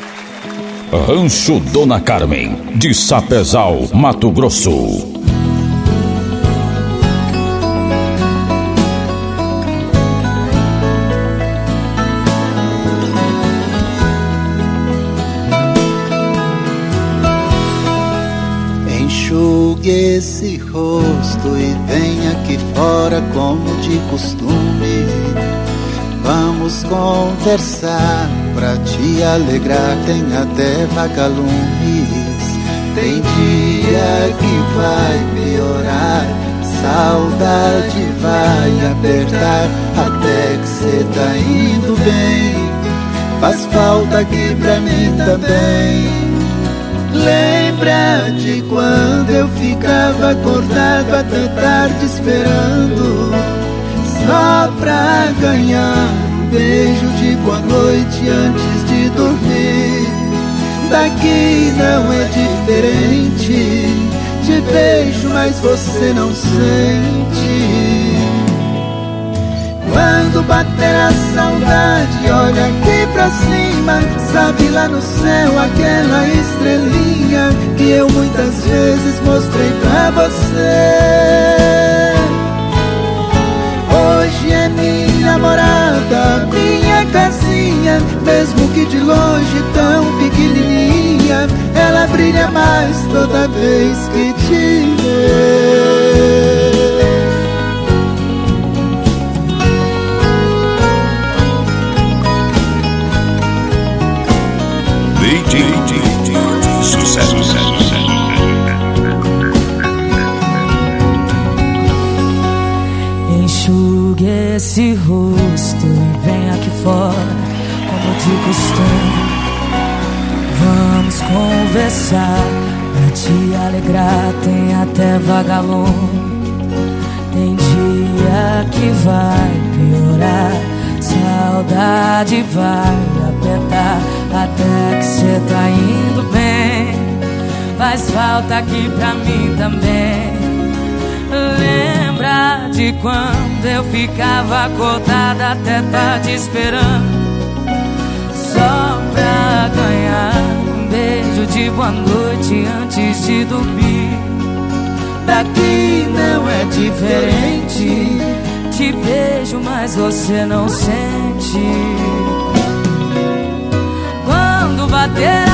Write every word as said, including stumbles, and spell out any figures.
Rancho Dona Carmen, de Sapezal, Mato Grosso. Enxugue esse rosto e venha aqui fora como de costume. Vamos conversar pra te alegrar, tem até vagalumes. Tem dia que vai piorar, saudade vai apertar, até que cê tá indo bem. Faz falta aqui pra mim também. Lembra de quando eu ficava acordado até tarde esperando, só pra ganhar um beijo de boa noite antes de dormir. Daqui não é diferente, te beijo mas você não sente. Quando bater a saudade, olha aqui pra cima, sabe lá no céu aquela estrelinha que eu muitas vezes mostrei pra você. Hoje é minha morada, minha casinha, mesmo que de longe tão pequenininha, ela brilha mais toda vez que te vê. Sucesso, sucesso, sucesso. Enxugue esse rosto e vem aqui fora, como de costume. Vamos conversar, pra te alegrar, tem até vagalume. Tem dia que vai piorar, saudade vai apertar, até que cê tá indo bem. Faz falta aqui pra mim também. Lembra de quando eu ficava acordada até tarde esperando, só pra ganhar um beijo de boa noite antes de dormir. Daqui não é diferente, te beijo mas você não sente. Quando bater